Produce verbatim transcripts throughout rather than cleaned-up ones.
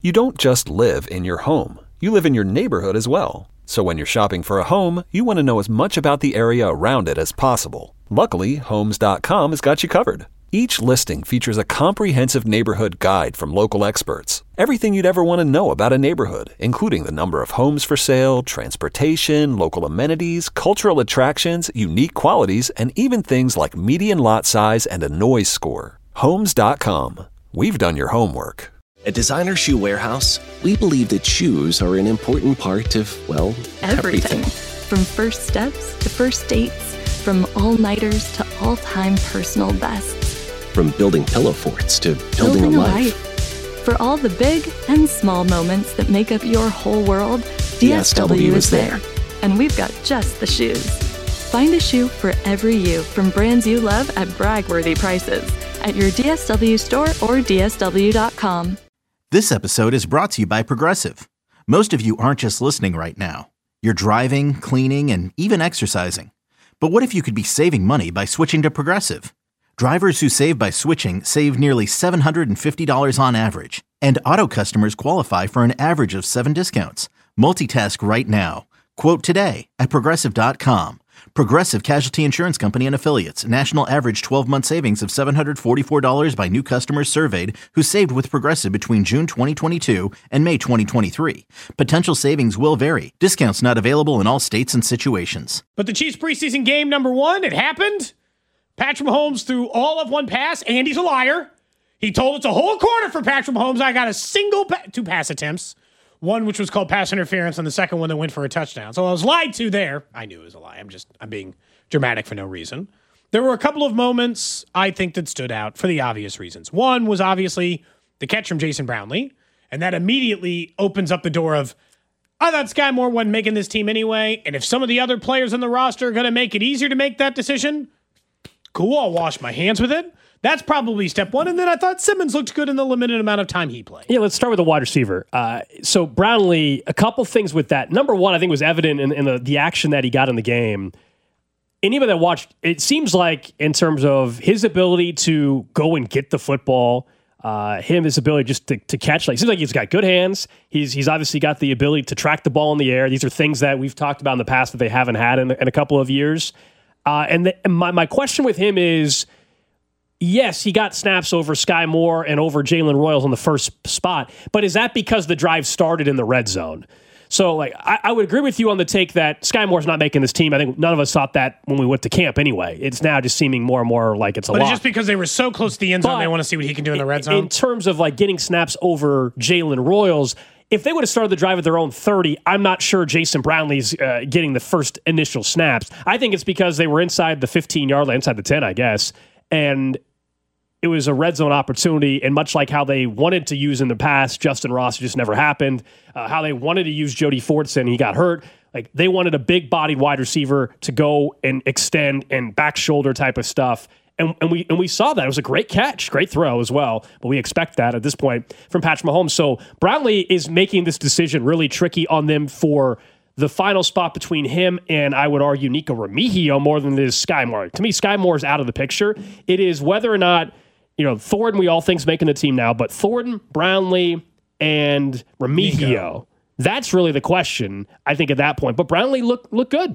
You don't just live in your home. You live in your neighborhood as well. So when you're shopping for a home, you want to know as much about the area around it as possible. Luckily, Homes dot com has got you covered. Each listing features a comprehensive neighborhood guide from local experts. Everything you'd ever want to know about a neighborhood, including the number of homes for sale, transportation, local amenities, cultural attractions, unique qualities, and even things like median lot size and a noise score. Homes dot com. We've done your homework. At Designer Shoe Warehouse, we believe that shoes are an important part of, well, everything. Everything. From first steps to first dates, from all-nighters to all-time personal bests. From building pillow forts to building, Building a a life. life. For all the big and small moments that make up your whole world, D S W is there. And we've got just the shoes. Find a shoe for every you from brands you love at brag-worthy prices at your D S W store or D S W dot com. This episode is brought to you by Progressive. Most of you aren't just listening right now. You're driving, cleaning, and even exercising. But what if you could be saving money by switching to Progressive? Drivers who save by switching save nearly seven hundred fifty dollars on average. And auto customers qualify for an average of seven discounts. Multitask right now. Quote today at Progressive dot com. Progressive Casualty Insurance Company and Affiliates. National average twelve-month savings of seven hundred forty-four dollars by new customers surveyed who saved with Progressive between June twenty twenty-two and May twenty twenty-three. Potential savings will vary. Discounts not available in all states and situations. But the Chiefs preseason game number one, it happened. Patrick Mahomes threw all of one pass. Andy's a liar. He told it's a whole quarter for Patrick Mahomes. I got a single pa- two pass attempts. One which was called pass interference, and the second one that went for a touchdown. So I was lied to there. I knew it was a lie. I'm just I'm being dramatic for no reason. There were a couple of moments I think that stood out for the obvious reasons. One was obviously the catch from Jason Brownlee, and that immediately opens up the door of, I thought Sky Moore wasn't making this team anyway, and if some of the other players on the roster are going to make it easier to make that decision, cool, I'll wash my hands with it. That's probably step one. And then I thought Simmons looked good in the limited amount of time he played. Yeah, let's start with the wide receiver. Uh, so Brownlee, a couple things with that. Number one, I think was evident in, in the, the action that he got in the game. Anybody that watched, it seems like in terms of his ability to go and get the football, uh, him, his ability just to, to catch, like, it seems like he's got good hands. He's he's obviously got the ability to track the ball in the air. These are things that we've talked about in the past that they haven't had in, in a couple of years. Uh, and, the, and my, my question with him is, yes, he got snaps over Sky Moore and over Jalen Royals on the first spot, but is that because the drive started in the red zone? So, like, I, I would agree with you on the take that Sky Moore's not making this team. I think none of us thought that when we went to camp anyway. It's now just seeming more and more like it's a But lock. it's just because they were so close to the end zone, But they want to see what he can do in the red zone. In terms of, like, getting snaps over Jalen Royals, if they would have started the drive at their own thirty, I'm not sure Jason Brownlee's uh, getting the first initial snaps. I think it's because they were inside the fifteen-yard line, inside the ten, I guess, and it was a red zone opportunity, and much like how they wanted to use in the past, Justin Ross just never happened. Uh, how they wanted to use Jody Fortson, he got hurt. Like, they wanted a big-bodied wide receiver to go and extend and back shoulder type of stuff. And, and we and we saw that. It was a great catch, great throw as well. But we expect that at this point from Patrick Mahomes. So Brownlee is making this decision really tricky on them for the final spot between him and, I would argue, Nico Remigio more than it is Sky Moore. To me, Sky Moore is out of the picture. It is whether or not, you know, Thornton, we all think is making the team now, but Thornton, Brownlee, and Remigio, Nico. That's really the question, I think, at that point. But Brownlee looked looked good.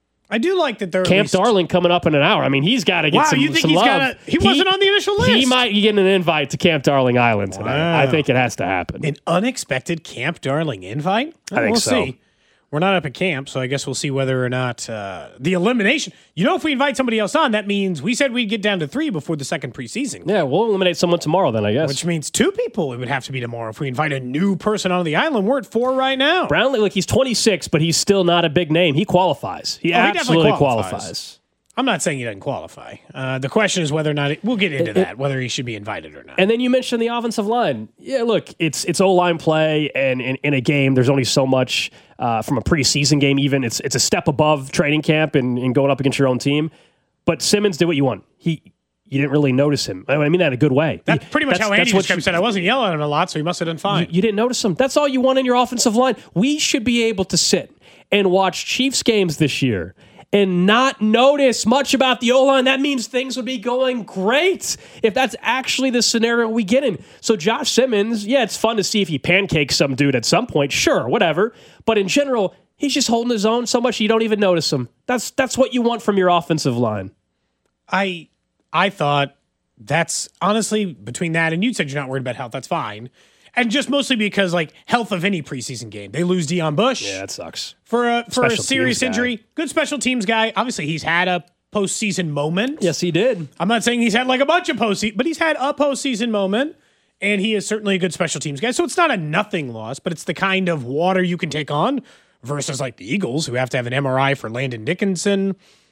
I do like that they're Camp least... Darling coming up in an hour. I mean, he's got to get wow, some, you think some he's love. Gotta, he, he wasn't on the initial list. He might get an invite to Camp Darling Island tonight. Wow. I think it has to happen. An unexpected Camp Darling invite? I think we'll so. see. We're not up at camp, so I guess we'll see whether or not uh, the elimination. You know, if we invite somebody else on, that means we said we'd get down to three before the second preseason. Yeah, we'll eliminate someone tomorrow then, I guess. Which means two people it would have to be tomorrow if we invite a new person onto the island. We're at four right now. Brownlee, look, he's twenty-six, but he's still not a big name. He qualifies. He oh, absolutely he qualifies. qualifies. I'm not saying he doesn't qualify. Uh, the question is whether or not it, we'll get into it, that, whether he should be invited or not. And then you mentioned the offensive line. Yeah, look, it's it's O-line play, and in, in a game, there's only so much uh, from a preseason game. Even it's it's a step above training camp and, and going up against your own team. But Simmons did what you want. He you didn't really notice him. I mean that in a good way. That's pretty much that's, how Andy that's just said. I wasn't yelling at him a lot, so he must have done fine. You, you didn't notice him. That's all you want in your offensive line. We should be able to sit and watch Chiefs games this year and not notice much about the O-line, that means things would be going great if that's actually the scenario we get in. So Josh Simmons, yeah, it's fun to see if he pancakes some dude at some point. Sure, whatever. But in general, he's just holding his own so much you don't even notice him. That's that's what you want from your offensive line. I I thought that's honestly between that and you said you're not worried about health. That's fine. And just mostly because, like, health of any preseason game. They lose Deion Bush. Yeah, that sucks. For a, for a Special serious teams injury. guy. Good special teams guy. Obviously, he's had a postseason moment. Yes, he did. I'm not saying he's had, like, a bunch of postseason, but he's had a postseason moment. And he is certainly a good special teams guy. So it's not a nothing loss, but it's the kind of water you can take on versus, like, the Eagles, who have to have an M R I for Landon Dickinson.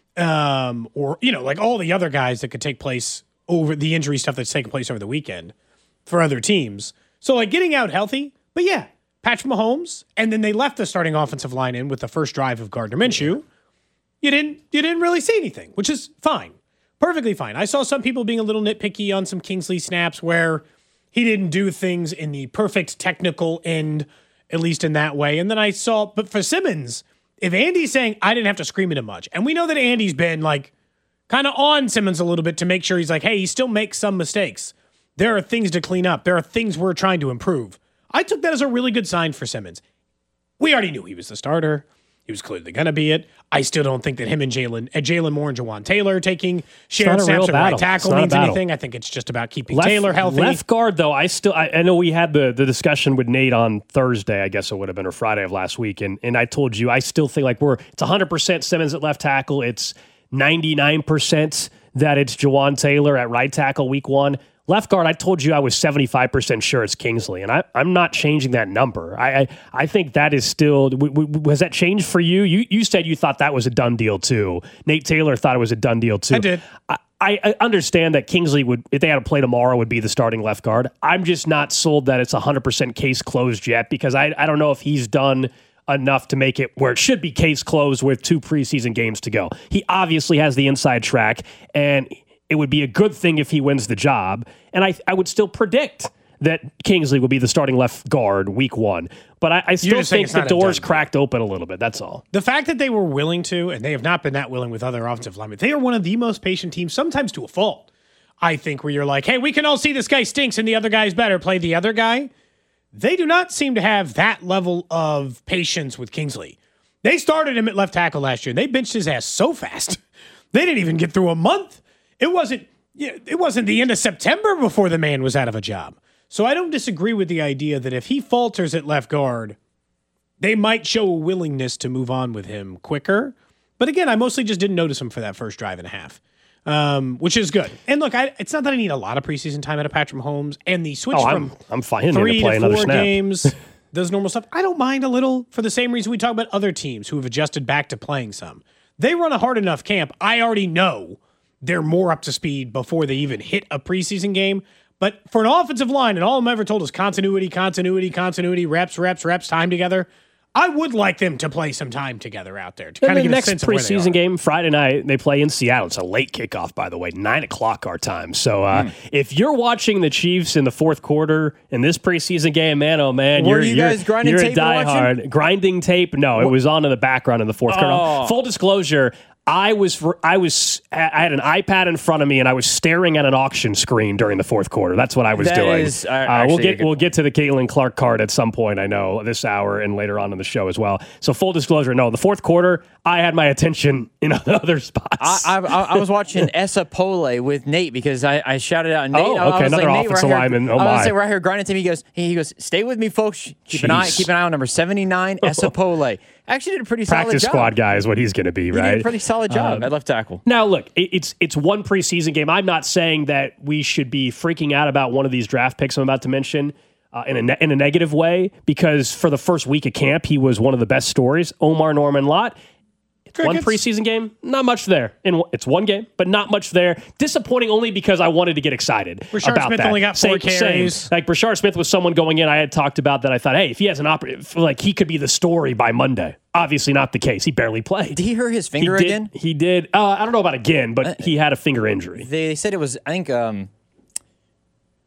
Um, or, you know, like all the other guys that could take place over the injury stuff that's taken place over the weekend for other teams. So, like, getting out healthy, but yeah, Patrick Mahomes, and then they left the starting offensive line in with the first drive of Gardner Minshew. You didn't, you didn't really see anything, which is fine, perfectly fine. I saw some people being a little nitpicky on some Kingsley snaps where he didn't do things in the perfect technical end, at least in that way. And then I saw, but for Simmons, if Andy's saying I didn't have to scream at him much, and we know that Andy's been like kind of on Simmons a little bit to make sure he's like, hey, he still makes some mistakes. There are things to clean up. There are things we're trying to improve. I took that as a really good sign for Simmons. We already knew he was the starter. He was clearly going to be it. I still don't think that him and Jalen, uh, Jalen Moore and Jawan Taylor taking shared snaps at right tackle means anything. I think it's just about keeping left, Taylor healthy. Left guard, though, I still, I, I know we had the, the discussion with Nate on Thursday, I guess it would have been, or Friday of last week, and, and I told you, I still think like we're, it's one hundred percent Simmons at left tackle. It's ninety-nine percent that it's Jawan Taylor at right tackle week one. Left guard, I told you I was seventy-five percent sure it's Kingsley, and I, I'm not changing that number. I I, I think that is still, w- w- has that changed for you? You you said you thought that was a done deal too. Nate Taylor thought it was a done deal too. I did. I, I understand that Kingsley would, if they had to play tomorrow, would be the starting left guard. I'm just not sold that it's one hundred percent case closed yet, because I I don't know if he's done enough to make it where it should be case closed with two preseason games to go. He obviously has the inside track, and it would be a good thing if he wins the job. And I I would still predict that Kingsley will be the starting left guard week one. But I, I still think the door's cracked open a little bit. That's all. The fact that they were willing to, and they have not been that willing with other offensive linemen, they are one of the most patient teams, sometimes to a fault, I think, where you're like, hey, we can all see this guy stinks and the other guy's better. Play the other guy. They do not seem to have that level of patience with Kingsley. They started him at left tackle last year, and they benched his ass so fast. They didn't even get through a month. It wasn't, it wasn't the end of September before the man was out of a job. So I don't disagree with the idea that if he falters at left guard, they might show a willingness to move on with him quicker. But again, I mostly just didn't notice him for that first drive and a half, um, which is good. And look, I, it's not that I need a lot of preseason time out of Patrick Mahomes, and the switch oh, from I'm, I'm fine three to, play to another four snap. games, those normal stuff, I don't mind a little for the same reason we talk about other teams who have adjusted back to playing some. They run a hard enough camp. I already know they're more up to speed before they even hit a preseason game. But for an offensive line, and all I'm ever told is continuity, continuity, continuity, reps, reps, reps, time together. I would like them to play some time together out there to kind of get a sense of where they are. Next preseason game, Friday night, they play in Seattle. It's a late kickoff, by the way, nine o'clock our time. So uh, mm. if you're watching the Chiefs in the fourth quarter in this preseason game, man, oh man, Were you're, you guys you're, grinding you're tape a diehard. Grinding tape? No, it was on in the background in the fourth oh. quarter. Full disclosure, I was I was I had an iPad in front of me and I was staring at an auction screen during the fourth quarter. That's what I was that doing. Is, uh, uh, we'll get we'll get to the Caitlin Clark card at some point. I know this hour and later on in the show as well. So full disclosure, no, the fourth quarter I had my attention in other spots. I, I, I was watching Esapole with Nate because I, I shouted out Nate. Oh, okay, I was another like, offensive right lineman. Here, oh I my! was like, right here, grinding to me. He goes, he, he goes, stay with me, folks. Keep Jeez. an eye, keep an eye on number seventy-nine, Esapole. Actually, did a pretty solid job. Practice squad guy is what he's going to be, he right? Did a pretty solid job um, at left tackle. Now, look, it, it's it's one preseason game. I'm not saying that we should be freaking out about one of these draft picks I'm about to mention uh, in a ne- in a negative way, because for the first week of camp, he was one of the best stories. Omar Norman Lott. One preseason game, not much there. In it's one game, but not much there. Disappointing only because I wanted to get excited Brashard about Smith that. only got four same, carries. Same. Like Brashard Smith was someone going in. I had talked about that. I thought, hey, if he has an operative, like he could be the story by Monday. Obviously not the case. He barely played. Did he hurt his finger he did, again? He did. Uh, I don't know about again, but uh, he had a finger injury. They said it was. I think. Um,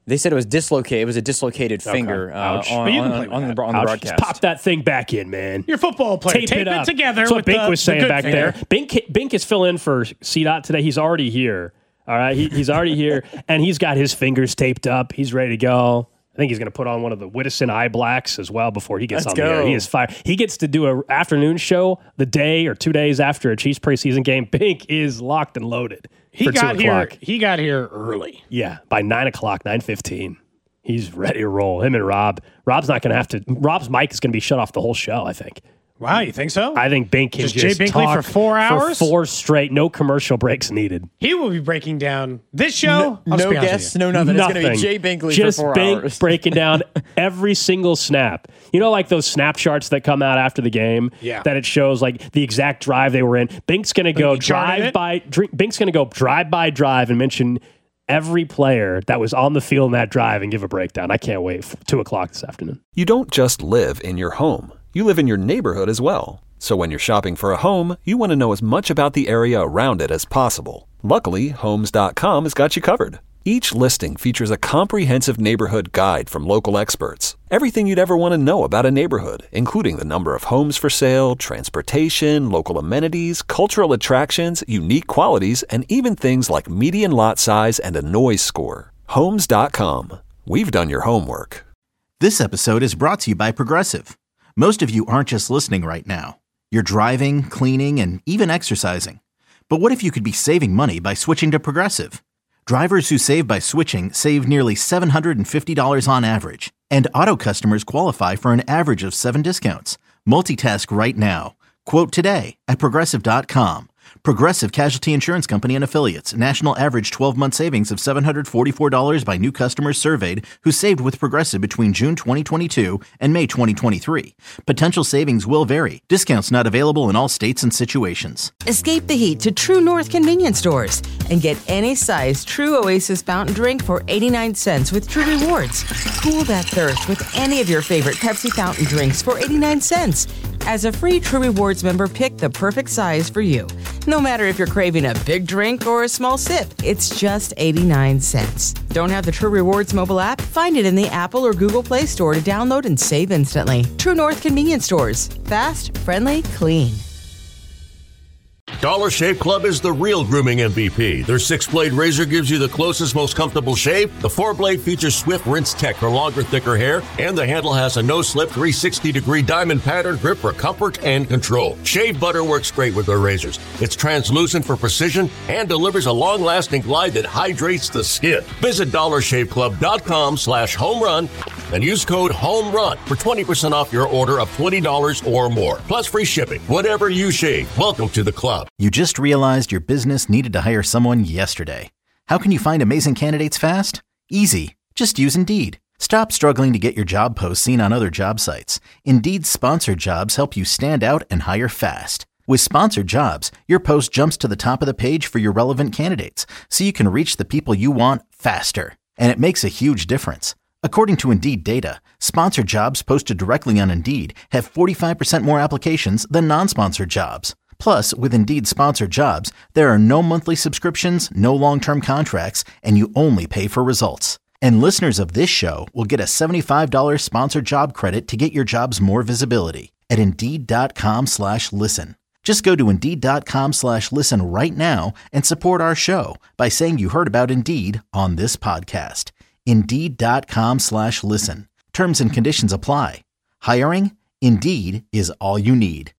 They said it was dislocated. It was a dislocated Okay. finger uh, Ouch. on, But you can on, play on, with the, on the Ouch. broadcast. Just pop that thing back in, man. You're a football player. Tape, Tape it, it, up. together. That's what with Bink the, was the saying good back finger. there. Bink, Bink is filling in for C Dot today. He's already here. All right, he, he's already here, and he's got his fingers taped up. He's ready to go. I think he's going to put on one of the Whittison eye blacks as well before he gets Let's on the air. go. He is fired. He gets to do an afternoon show the day or two days after a Chiefs preseason game. Bink is locked and loaded He for got two here. o'clock. He got here early. Yeah, by nine o'clock, nine fifteen. He's ready to roll. Him and Rob. Rob's not going to have to. Rob's mic is going to be shut off the whole show, I think. Wow, you think so? I think Bink can Just just, Jay Binkley talk for four hours? For four straight, no commercial breaks needed. He will be breaking down this show. I'll just No be honest with guests, you. no nothing. Nothing. It's going to be Jay Binkley just for four Bink hours. breaking down every single snap. You know, like those snap charts that come out after the game. Yeah. That it shows like the exact drive they were in. Bink's going to go he charted drive it? by. Dr- Bink's going to go drive by drive and mention every player that was on the field in that drive and give a breakdown. I can't wait. For two o'clock this afternoon. You don't just live in your home. You live in your neighborhood as well. So when you're shopping for a home, you want to know as much about the area around it as possible. Luckily, Homes dot com has got you covered. Each listing features a comprehensive neighborhood guide from local experts. Everything you'd ever want to know about a neighborhood, including the number of homes for sale, transportation, local amenities, cultural attractions, unique qualities, and even things like median lot size and a noise score. Homes dot com. We've done your homework. This episode is brought to you by Progressive. Most of you aren't just listening right now. You're driving, cleaning, and even exercising. But what if you could be saving money by switching to Progressive? Drivers who save by switching save nearly seven hundred fifty dollars on average. And auto customers qualify for an average of seven discounts. Multitask right now. Quote today at Progressive dot com. Progressive Casualty Insurance Company and Affiliates. National average twelve-month savings of seven hundred forty-four dollars by new customers surveyed who saved with Progressive between June twenty twenty-two and May twenty twenty-three. Potential savings will vary. Discounts not available in all states and situations. Escape the heat to True North convenience stores and get any size True Oasis fountain drink for eighty-nine cents with True Rewards. Cool that thirst with any of your favorite Pepsi fountain drinks for eighty-nine cents. As a free True Rewards member, pick the perfect size for you. No matter if you're craving a big drink or a small sip, it's just eighty-nine cents. Don't have the True Rewards mobile app? Find it in the Apple or Google Play Store to download and save instantly. True North convenience stores. Fast, friendly, clean. Dollar Shave Club is the real grooming M V P. Their six-blade razor gives you the closest, most comfortable shave. The four-blade features Swift Rinse Tech for longer, thicker hair, and the handle has a no-slip three hundred sixty degree diamond pattern grip for comfort and control. Shave butter works great with their razors. It's translucent for precision and delivers a long-lasting glide that hydrates the skin. Visit dollar shave club dot com slash home run and use code HOMERUN for twenty percent off your order of twenty dollars or more, plus free shipping. Whatever you shave, welcome to the club. You just realized your business needed to hire someone yesterday. How can you find amazing candidates fast? Easy. Just use Indeed. Stop struggling to get your job posts seen on other job sites. Indeed's sponsored jobs help you stand out and hire fast. With sponsored jobs, your post jumps to the top of the page for your relevant candidates, so you can reach the people you want faster. And it makes a huge difference. According to Indeed data, sponsored jobs posted directly on Indeed have forty-five percent more applications than non-sponsored jobs. Plus, with Indeed sponsored jobs, there are no monthly subscriptions, no long-term contracts, and you only pay for results. And listeners of this show will get a seventy-five dollars sponsored job credit to get your jobs more visibility at Indeed.com slash listen. Just go to Indeed.com slash listen right now and support our show by saying you heard about Indeed on this podcast. Indeed.com slash listen. Terms and conditions apply. Hiring? Indeed is all you need.